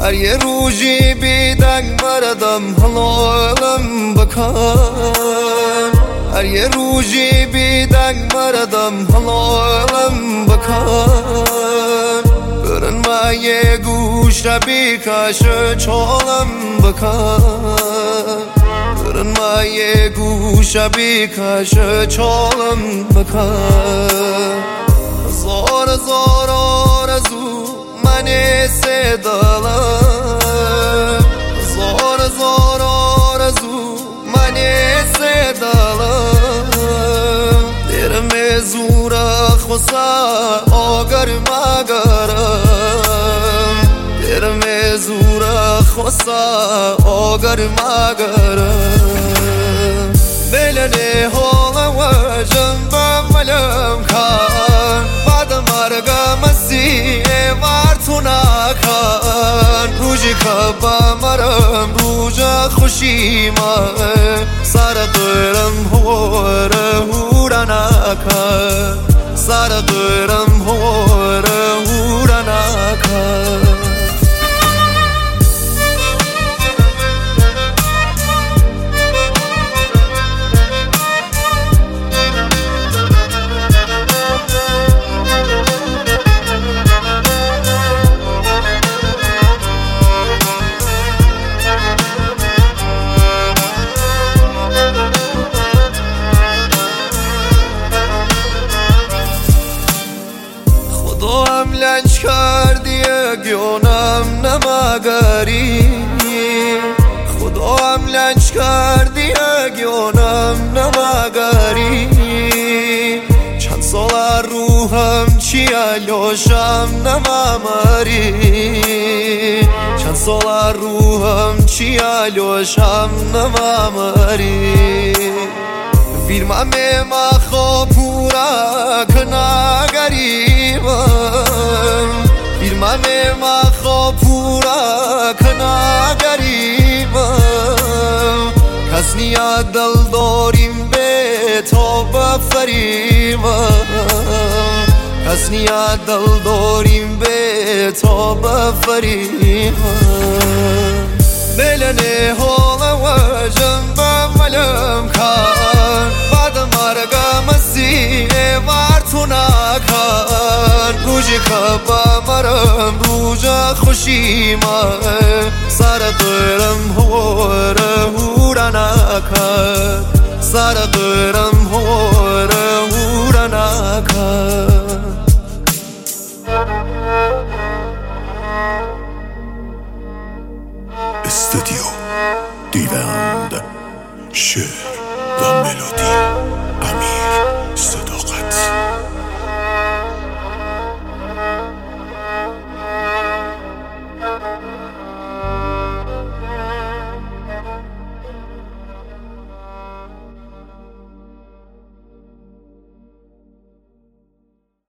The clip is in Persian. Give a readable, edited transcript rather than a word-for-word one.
هر یه روزی بیدنگ مردم حلالم بکن هر یه روزی بیدنگ مردم حلالم بکن برن ما یه گوش ربی کش چالم بکن برن ما یه گوش ربی کش چالم بکن زار زار آرزو من سدالم زار زار آرزو من سدالم درم زور خسا آگر مگرم درم زور خسا آگر مگرم بلنه حال وجم بملم کن بعد مرگم مسیح وارتونا کن روزی که بمرم روزا خوشیما سر دورم هوره هوره نکن سر دورم هوره هوره نکن خودم لنج کردی گیونم نمگری خودم لنج کردی گیونم نمگری چند سال روحم چی الوشم نممری چند سال روحم چی الوشم نممری فیلمم ما خوابورا کنا گریبم فیلمم ما خوابورا کنا گریبم کس نیا دل داریم به تو بفریبم کس نیا دل داریم به تو بفریبم بلنه حال وجم بملم کن بعد مرگم مسیح وارتونا کن روزی که بمرم روزا خوشیما سر دورم هوره هوره نکن سر دورم هوره هوره نکن استودیو دیوند شعر و ملودی